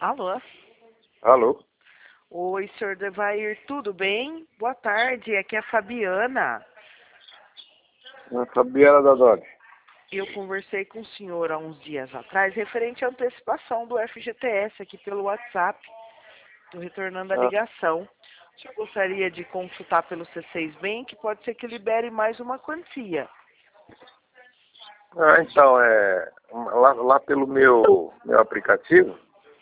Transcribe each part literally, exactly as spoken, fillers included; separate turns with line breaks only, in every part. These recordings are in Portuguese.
Alô?
Alô?
Oi, senhor Devair, tudo bem? Boa tarde, aqui é a Fabiana.
A Fabiana Dadoni.
Eu conversei com o senhor há uns dias atrás, referente à antecipação do F G T S aqui pelo WhatsApp. Estou retornando a
Ah,
ligação. O senhor gostaria de consultar pelo C seis Bank? Pode ser que libere mais uma quantia.
ah, então, é, lá, lá pelo meu, meu aplicativo,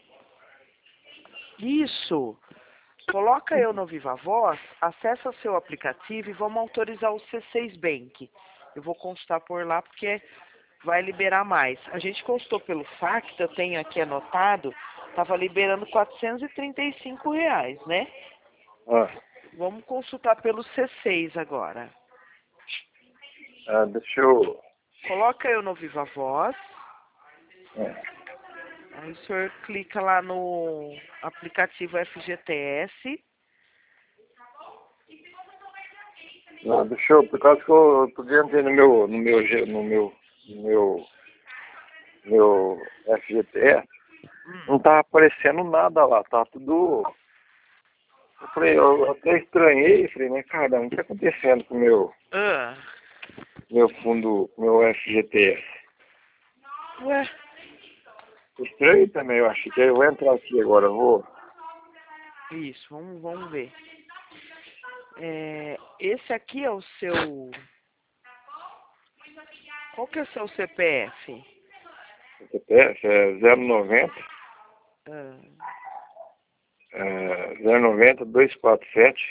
Isso! Coloca eu no Viva Voz, acessa seu aplicativo e vamos autorizar o C seis Bank. Eu vou consultar por lá porque vai liberar mais. A gente consultou pelo Facta, eu tenho aqui anotado, estava liberando quatrocentos e trinta e cinco reais, né?
ah,
Vamos consultar pelo C seis agora.
ah, deixa eu...
Coloca eu no Viva Voz,
é,
aí o senhor clica lá no aplicativo F G T S.
não, deixa eu, por causa que eu, eu podia entrar no meu, no meu, G- no meu, no meu, meu F G T S,
Hum.
não tá aparecendo nada lá, tá tudo... Eu falei, eu até estranhei, falei, mas caramba, o que tá acontecendo com o meu,
Ah,
meu fundo, meu F G T S?
ué,
Estranho também, eu acho que eu vou entrar aqui agora, eu vou...
isso, vamos, vamos ver. É, esse aqui é o seu... Qual que é o seu C P F?
C P S é zero noventa,
Ah,
é, zero noventa, dois quatro sete,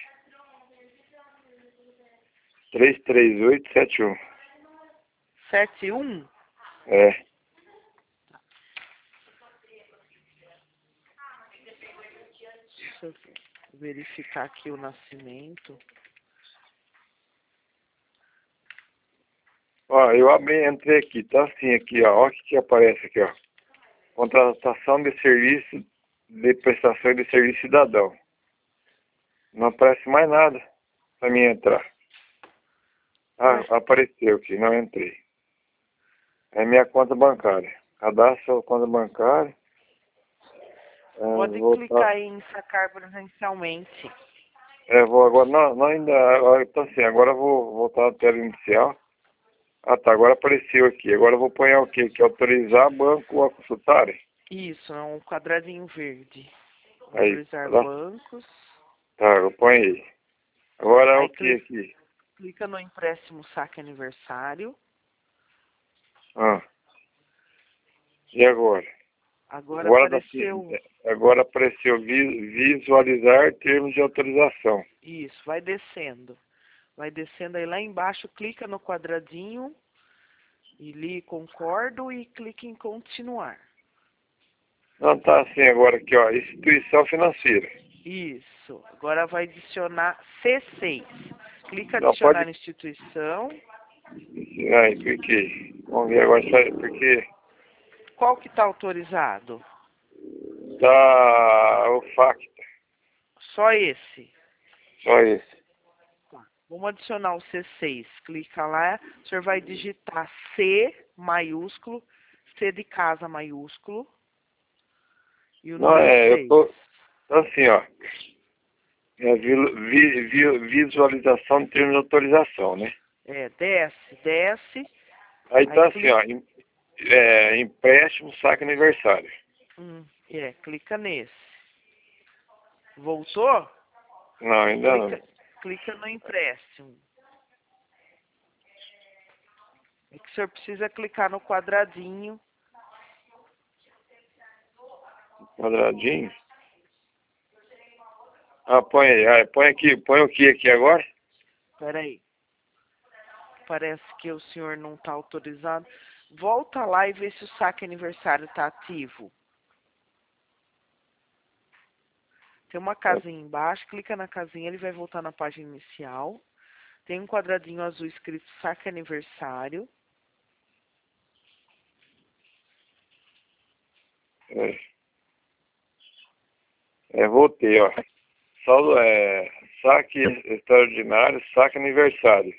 três três oito sete um.
sete um?
É,
Deixa eu verificar aqui o nascimento.
ó, eu abri, entrei aqui, tá assim aqui, ó, ó o que que aparece aqui, ó. Contratação de serviço, de prestação de serviço cidadão. Não aparece mais nada pra mim entrar. Ah,
Ué,
apareceu aqui, não entrei. É minha conta bancária. Cadastro a conta bancária. É,
pode
voltar.
clicar em sacar presencialmente.
É, vou agora, não, não ainda, agora, então assim, agora eu vou voltar à tela inicial. Ah tá, agora apareceu aqui. Agora eu vou pôr o quê? Que autorizar banco a consultarem.
Isso, é um quadradinho verde.
Aí,
Autorizar
lá,
bancos.
tá, eu ponho aí. Agora é
Aí
o que
cli-
aqui?
clica no empréstimo saque aniversário.
Ah, e agora?
Agora
Agora, dá pi-
apareceu.
agora apareceu vi- visualizar termos de autorização.
Isso, vai descendo. Vai descendo aí lá embaixo, clica no quadradinho e li concordo e clique em continuar.
Não, tá assim agora aqui, ó, instituição financeira.
Isso. Agora vai adicionar C seis. Clica
Não,
adicionar
pode...
instituição.
Aí, cliquei. Vamos ver agora, sai, porque
Qual que está autorizado?
tá o facto,
Só esse.
só esse.
Tá. Vamos adicionar o C seis. Clica lá. O senhor vai digitar C maiúsculo, C de casa maiúsculo e o
Não,
número
é, eu
seis.
tô, tô assim, ó. É vi- vi- vi- visualização de termos de autorização, né?
É, desce, desce.
Aí
Aí
tá assim, ó,
clica.
em- é, empréstimo, saque aniversário.
Hum, é, clica nesse. Voltou?
Não, ainda
Clica,
não.
clica no empréstimo. É que o senhor precisa clicar no quadradinho.
Quadradinho. Ah, põe aí, ah, põe aqui, põe o que aqui agora?
Espera aí. Parece que o senhor não está autorizado. Volta lá e vê se o saque aniversário está ativo. Tem uma casinha embaixo, clica na casinha, ele vai voltar na página inicial. Tem um quadradinho azul escrito saque aniversário.
É, é, voltei, ó. Saldo é saque extraordinário, saque aniversário.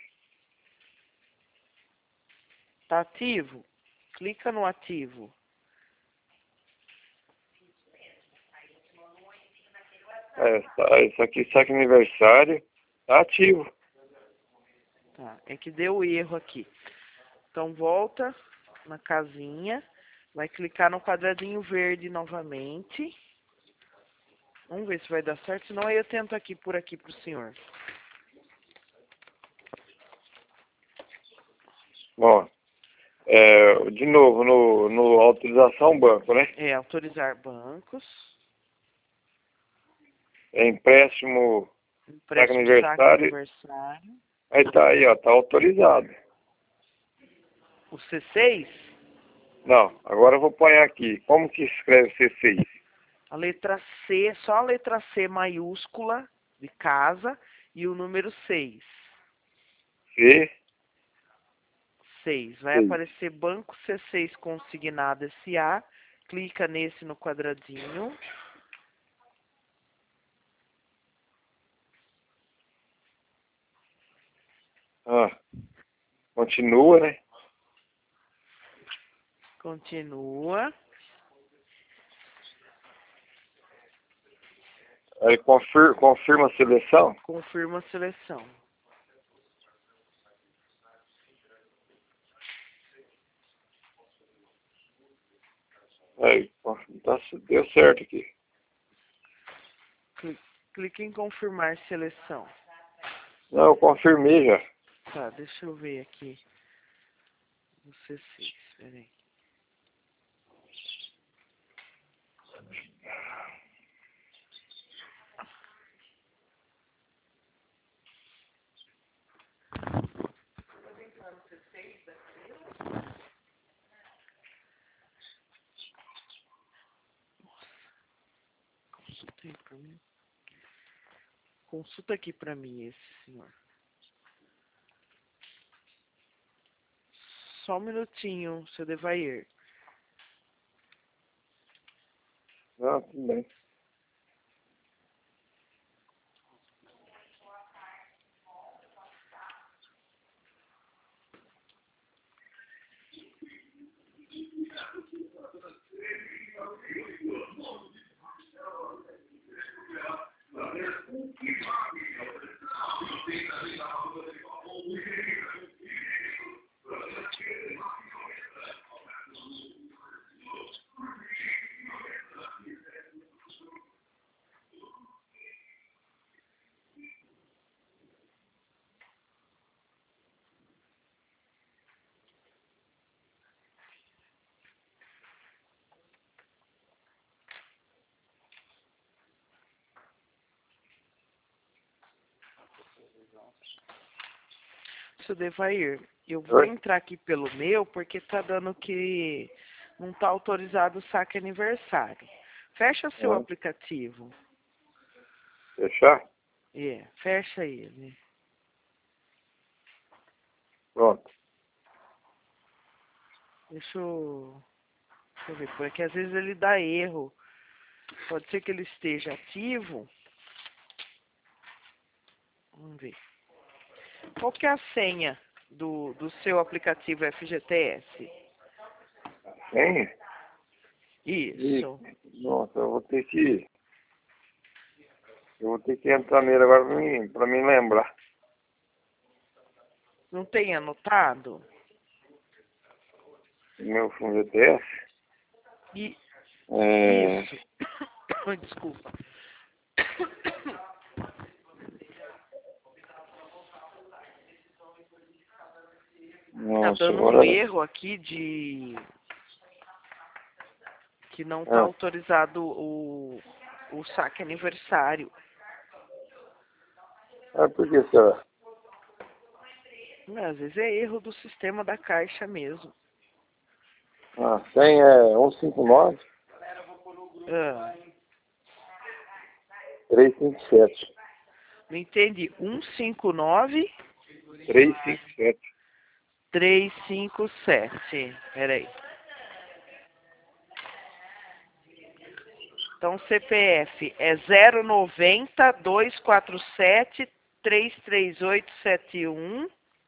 Está ativo? Clica no ativo.
É, tá, isso aqui, saque aniversário, tá ativo.
Tá, é que deu erro aqui. Então volta na casinha, vai clicar no quadradinho verde novamente. Vamos ver se vai dar certo, senão aí eu tento aqui por aqui pro senhor.
Ó, é, de novo, no, no autorização banco, né?
É, autorizar bancos.
É empréstimo, saque
Empréstimo saque
aniversário.
aniversário.
Aí tá aí, ó, tá autorizado.
O C seis,
Não, agora eu vou pôr aqui. Como que escreve C seis?
a letra C, só a letra C maiúscula de casa e o número seis.
C
seis. Vai
seis.
aparecer Banco C seis Consignado S A. Clica nesse no quadradinho.
Ah, continua, né?
Continua.
Aí confir, confirma a seleção.
Confirma a seleção.
Aí, tá, deu certo aqui.
Cli- Clique em confirmar seleção.
Não, eu confirmei já.
Tá, deixa eu ver aqui. No C seis, peraí. Consulta aí pra mim. Consulta aqui pra mim esse senhor. Só um minutinho, seu Devair.
Não, tudo bem.
Seu Devair, eu vou
Oi?
entrar aqui pelo meu, porque tá dando que não tá autorizado o saque aniversário. Fecha seu
Ah,
aplicativo.
fechar?
É, fecha ele.
Pronto.
Deixa eu, deixa eu ver, porque às vezes ele dá erro. Pode ser que ele esteja ativo. Vamos ver. Qual que é a senha do, do seu aplicativo F G T S?
Hein?
Isso.
E, nossa, eu vou ter que... Eu vou ter que entrar nele agora pra mim, pra mim lembrar.
Não tem anotado?
Meu G T S.
E,
É...
isso. Desculpa. Tá
Nossa,
dando um
agora...
erro aqui de que não tá
Ah,
autorizado o, o saque aniversário.
ah, por que será?
Às vezes é erro do sistema da caixa mesmo.
Ah, tem é um cinco nove,
Ah,
três cinco sete.
não entendi. um cinco nove,
três cinco sete.
três cinco sete. Peraí. Então C P F é zero noventa, dois quatro sete, três três oito sete um.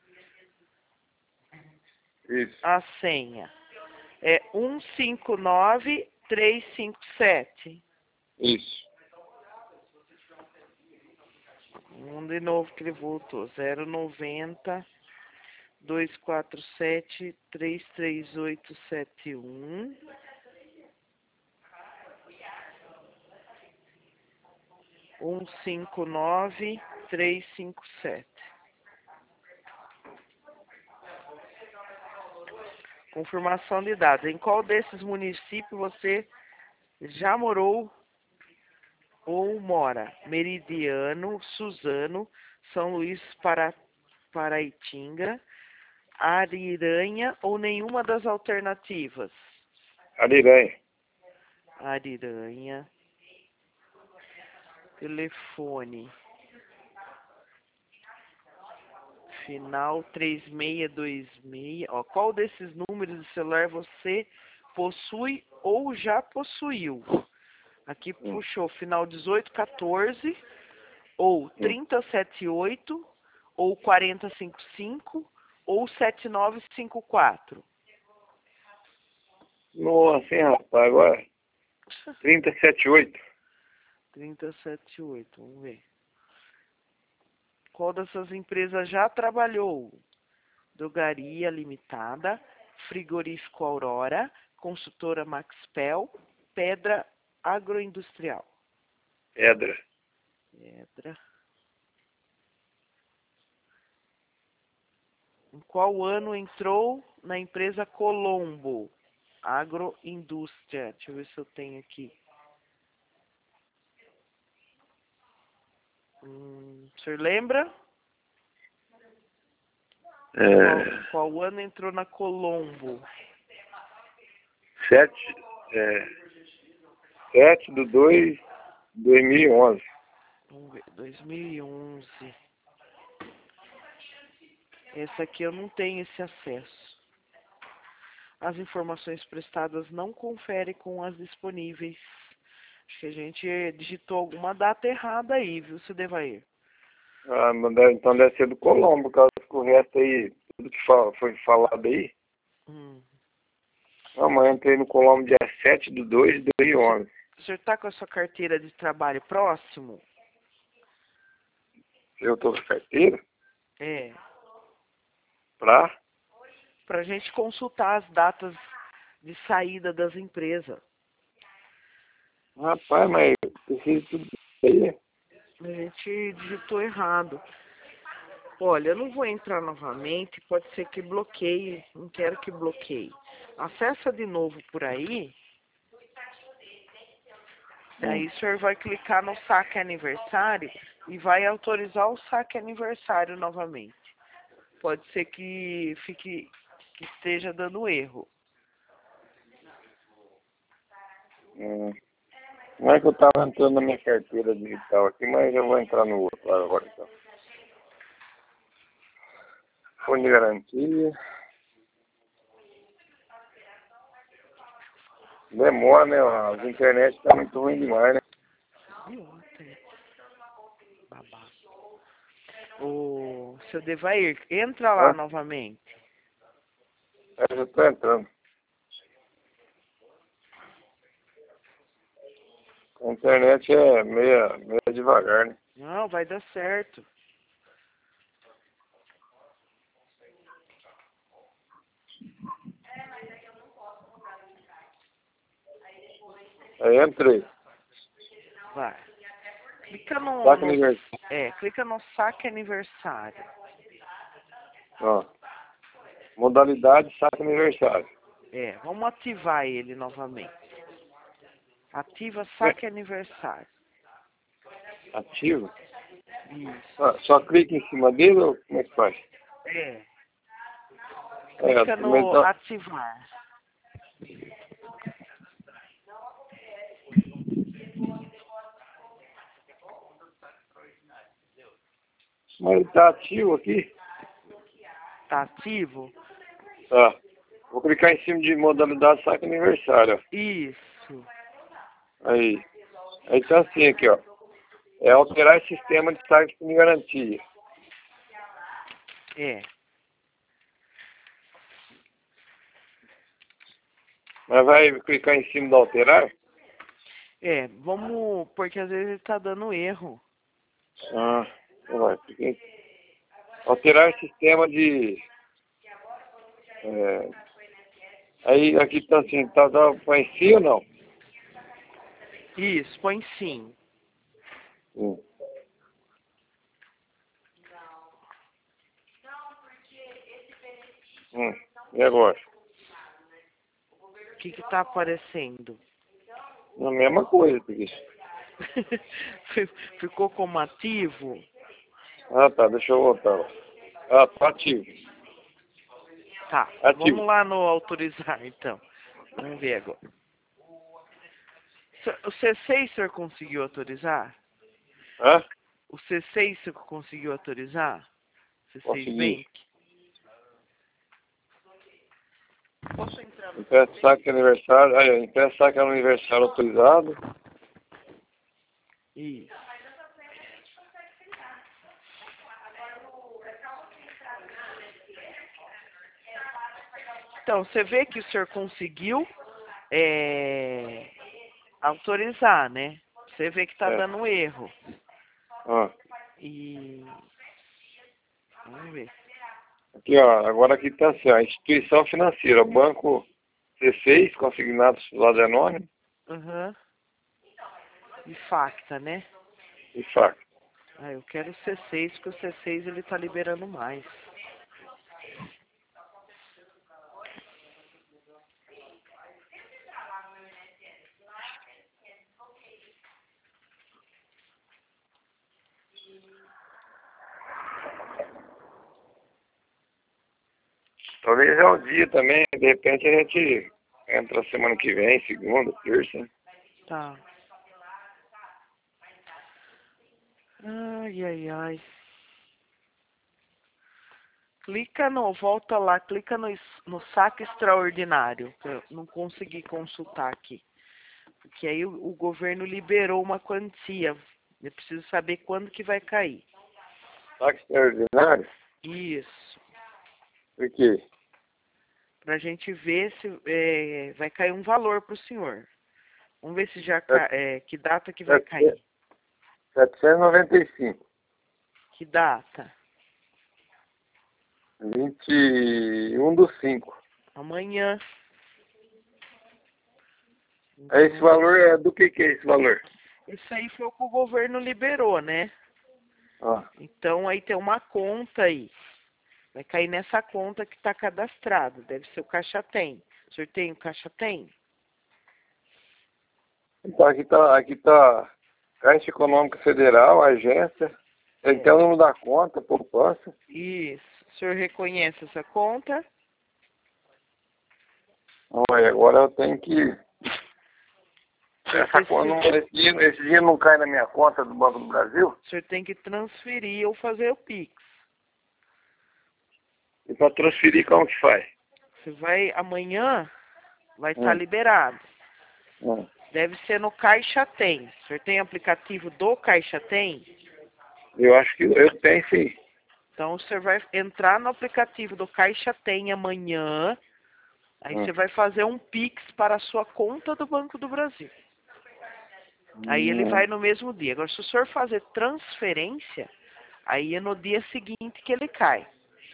Isso.
A senha é um cinco nove, três cinco sete.
Isso.
Um de novo que ele voltou. zero noventa, dois quatro sete, três três oito sete um. um cinco nove, três cinco sete. Confirmação de dados. Em qual desses municípios você já morou ou mora? Meridiano, Suzano, São Luís, para, Paraitinga, Ariranha ou nenhuma das alternativas?
Ariranha.
Ariranha. Telefone. Final três seis dois seis. Ó, qual desses números de celular você possui ou já possuiu? Aqui
Hum.
puxou final dezoito quatorze, ou
Hum.
trinta setenta e oito, ou quarenta cinquenta e cinco, ou setenta e nove cinquenta e quatro.
Nossa, hein, rapaz, agora trinta setenta e oito.
trinta setenta e oito, vamos ver. Qual dessas empresas já trabalhou? Drogaria Limitada, Frigorífico Aurora, Consultora Maxpel, Pedra Agroindustrial.
Pedra.
Pedra. Em qual ano entrou na empresa Colombo Agroindústria? Deixa eu ver se eu tenho aqui. Hum, o senhor lembra?
É,
Qual, qual ano entrou na Colombo?
sete, é, sete do dois de dois mil e onze.
Vamos ver, dois mil e onze. Essa aqui eu não tenho esse acesso. As informações prestadas não conferem com as disponíveis. Acho que a gente digitou alguma data errada aí, viu, seu Devair?
Ah, mas deve- então deve ser do Colombo, caso que o resto aí, tudo que fa- foi falado aí.
Hum.
Não, mas eu entrei no Colombo dia sete de dois de dois mil e onze.
O senhor está com a sua carteira de trabalho próximo?
Eu tô com carteira
É.
pra...
Para a gente consultar as datas de saída das empresas.
Rapaz, mas eu preciso tudo isso aí.
A gente digitou errado. Olha, eu não vou entrar novamente, pode ser que bloqueie, não quero que bloqueie. Acessa de novo por aí. Aí o senhor vai clicar no saque aniversário e vai autorizar o saque aniversário novamente. Pode ser que fique, que esteja dando erro.
Hum. Não é que eu tava entrando na minha carteira digital aqui, mas eu vou entrar no outro agora então. Fundo de garantia. Demora, né? As internet tá muito ruim demais, né?
Babá. O seu Devair, entra lá
Hã?
novamente.
Eu já tô entrando. A internet é meia, meia devagar, né?
Não, vai dar certo.
Aí entrei.
Vai. Clica no,
Saque
no,
aniversário.
é, clica no saque aniversário.
Ó. Modalidade saque aniversário.
É, vamos ativar ele novamente. Ativa saque aniversário.
Ativo.
Isso.
Só, só clica em cima dele ou como é que faz?
É.
É,
Clica
mas
no
então,
ativar.
mas ele tá ativo aqui?
Tá ativo?
Tá. Vou clicar em cima de modalidade saque aniversário, ó.
Isso.
Aí. Aí tá assim aqui, ó. É alterar esse sistema de saque de garantia.
É.
Mas vai clicar em cima do alterar?
É, vamos, porque às vezes ele tá dando erro.
Ah, Vai, porque alterar o sistema de... É, aí aqui tá assim, tá, tá põe sim ou não?
Isso, põe sim.
Hum. Hum. E agora?
O que que tá aparecendo?
A mesma coisa, porque...
Ficou como ativo?
Ah, tá, deixa eu voltar lá. Ah, tá ativo.
Tá,
Ativo.
vamos lá no autorizar, então. Vamos ver agora. O C seis o senhor conseguiu autorizar?
Hã?
O C seis o senhor conseguiu autorizar? C seis
Consegui.
Bank? Posso entrar no...
Empresta saque aniversário. Aí, empresta saque aniversário autorizado.
Isso. Então, você vê que o senhor conseguiu é, autorizar, né? Você vê que tá
É.
dando erro.
Ah.
E... Vamos ver.
Aqui, ó. Agora aqui tá assim, ó. Instituição financeira. Banco C seis, consignado lado anônimo.
Aham. E facta, né?
E faca.
Ah, eu quero o C seis, porque o C seis ele tá liberando mais.
Talvez é o dia também. De repente a gente entra semana que vem, segunda, terça.
Tá. Ai, ai, ai. Clica no, volta lá, clica no, es- no saque extraordinário, que eu não consegui consultar aqui. Porque aí o, o governo liberou uma quantia. Eu preciso saber quando que vai cair.
Saque extraordinário?
Isso.
Por quê?
Pra gente ver se é, vai cair um valor pro senhor. Vamos ver se já ca... é, que data que vai cair.
setecentos e noventa e cinco.
Que data?
vinte e um do cinco.
Amanhã.
Esse
Então,
valor é do que que é esse valor?
isso aí foi o que o governo liberou, né?
Ah,
Então aí tem uma conta aí. Vai cair nessa conta que está cadastrada. Deve ser o Caixa Tem. O senhor tem o Caixa Tem?
então aqui tá, aqui tá Caixa Econômica Federal, agência.
É.
Então não dá conta, poupança.
Isso. O senhor reconhece essa conta?
Olha, agora eu tenho que... Essa, conta não, esse, dinheiro, esse dinheiro não cai na minha conta do Banco do Brasil?
O senhor tem que transferir ou fazer o Pix.
E para transferir como que faz?
Você vai amanhã, vai estar
Hum.
liberado.
Hum.
Deve ser no Caixa Tem. O senhor tem aplicativo do Caixa Tem?
Eu acho que eu tenho sim.
Então o senhor vai entrar no aplicativo do Caixa Tem amanhã. Aí
Hum.
você vai fazer um Pix para a sua conta do Banco do Brasil. Aí ele
Hum.
vai no mesmo dia. Agora, se o senhor fazer transferência, aí é no dia seguinte que ele cai.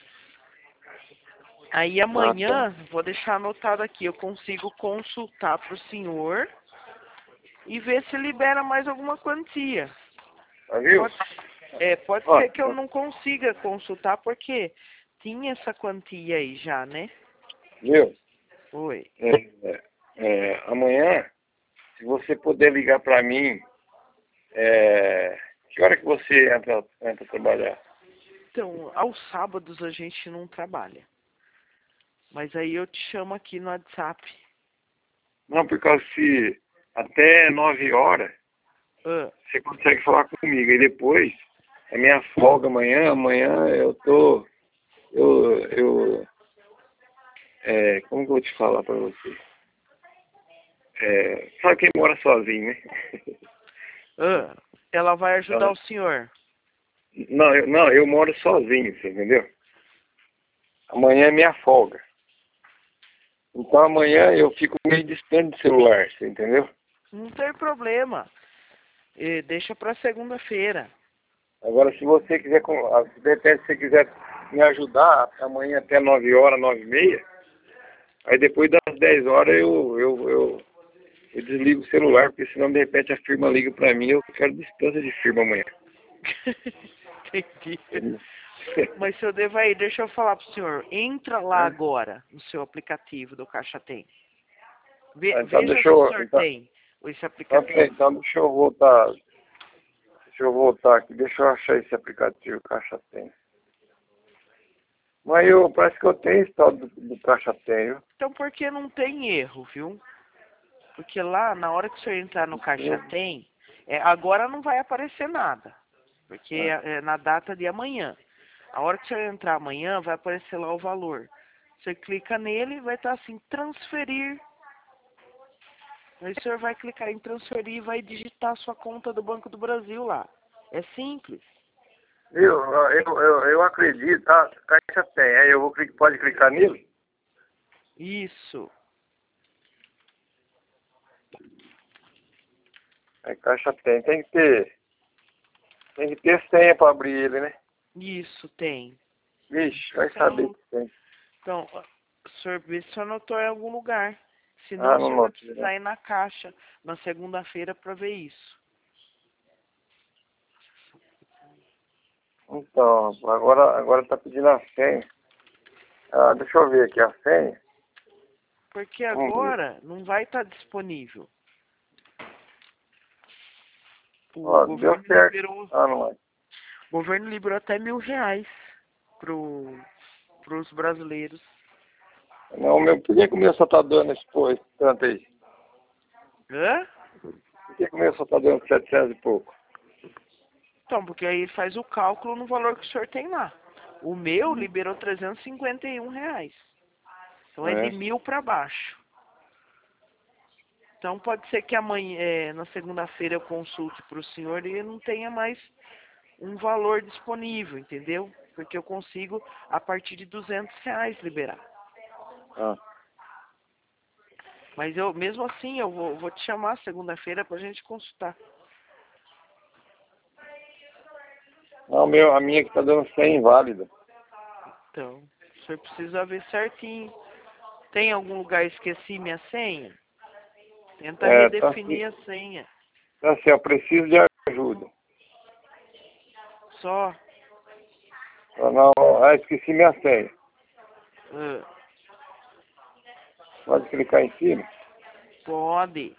Aí amanhã,
Ah, tá.
vou deixar anotado aqui, eu consigo consultar para o senhor e ver se libera mais alguma quantia.
Tá, viu?
Pode, é, pode
Ó,
ser que eu não consiga consultar, porque tinha essa quantia aí já, né?
viu?
Oi.
É, é, é, amanhã, se você puder ligar para mim, é, que hora que você entra, entra a trabalhar?
Então, aos sábados a gente não trabalha. Mas aí eu te chamo aqui no WhatsApp.
Não, por causa se até nove horas
Ah,
você consegue falar comigo. E depois, é minha folga amanhã. Amanhã eu tô. Eu. eu é, como que eu vou te falar para você? É, sabe quem mora sozinho, né?
ah, ela vai ajudar
Então,
o senhor.
não, eu, não, eu moro sozinho, você entendeu? Amanhã é minha folga. Então amanhã eu fico meio distante do celular, você entendeu?
Não tem problema. Eh, deixa para segunda-feira.
Agora, se você quiser, se de repente você quiser me ajudar amanhã até nove horas, nove e meia, aí depois das dez horas eu, eu, eu, eu desligo o celular, porque senão de repente a firma liga pra mim e eu quero distância de firma amanhã.
Entendi. Mas, seu Devair, deixa eu falar pro senhor. Entra lá
É.
agora no seu aplicativo do Caixa Tem. Ve
Ah, então
veja
deixa
se o
eu...
senhor
Então,
tem esse
então,
aplicativo.
então deixa eu voltar... Deixa eu voltar aqui, deixa eu achar esse aplicativo, Caixa Tem. Mas eu, parece que eu tenho esse tal do, do Caixa Tem, viu?
Então, por que não tem erro, viu? Porque lá, na hora que o senhor entrar no Caixa Tem, é, agora não vai aparecer nada. Porque é, é na data de amanhã. A hora que o senhor entrar amanhã, vai aparecer lá o valor. Você clica nele e vai estar assim, transferir. Aí o senhor vai clicar em transferir e vai digitar a sua conta do Banco do Brasil lá. É simples.
Eu, eu, eu, eu acredito, tá? Caixa Tem, aí eu vou, pode clicar nele?
Isso.
É, Caixa Tem, tem que ter, tem que ter senha para abrir ele, né?
Isso, tem.
Vixe, vai
Então,
saber que tem.
então o senhor vê se o senhor anotou em algum lugar. Senão
Ah,
o
não
senhor vai
notei, né?
precisar ir na caixa na segunda-feira para ver isso.
Então, agora, agora tá pedindo a senha. Ah, deixa eu ver aqui a senha.
Porque
Vamos ver.
agora não vai estar disponível. O
Ó, deu
governo
certo.
liberou,
Ah, não é.
o governo liberou até mil reais pro, pros brasileiros.
Não, meu, por que que o meu só tá dando esse, pô, esse tanto aí?
Hã?
Por que que o meu só tá dando setecentos e pouco?
Então, porque aí faz o cálculo no valor que o senhor tem lá. O meu liberou trezentos e cinquenta e um reais. Então é de
É.
mil para baixo. Então pode ser que amanhã, é, na segunda-feira eu consulte para o senhor e não tenha mais um valor disponível, entendeu? Porque eu consigo a partir de duzentos reais liberar.
Ah.
Mas eu, mesmo assim, eu vou, vou te chamar segunda-feira para a gente consultar.
Não, meu, a minha que tá dando cem inválida.
Então, o senhor precisa ver certinho. Tem algum lugar esqueci minha senha? Tenta
É, tá
redefinir
assim,
a senha.
tá assim, eu preciso de ajuda.
Só.
Ah, não, ah, esqueci minha senha.
Uh,
Pode clicar em cima?
pode.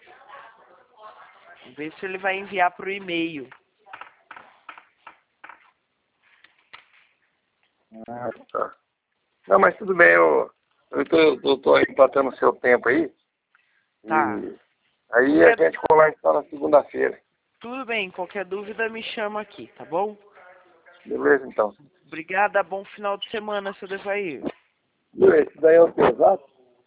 Ver se ele vai enviar para o e-mail.
Ah, tá. Não, mas tudo bem, eu, eu tô, eu tô empatando o seu tempo aí.
Tá.
E aí a
Qualquer...
gente colar então na segunda-feira.
Tudo bem, qualquer dúvida me chama aqui, tá bom?
Beleza, então.
Obrigada, bom final de semana, seu Devair.
Viu, esse daí é o teu zap?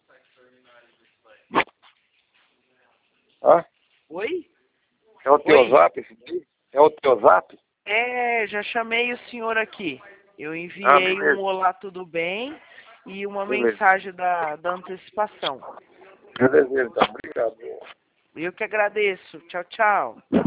Hã?
Oi?
É o teu
Oi?
zap esse daí? É o teu zap?
É, já chamei o senhor aqui. Eu
Ah,
enviei um
beleza.
olá, tudo bem? E uma
Beleza.
mensagem da, da antecipação.
Beleza, então. Obrigado.
Eu que agradeço. Tchau, tchau.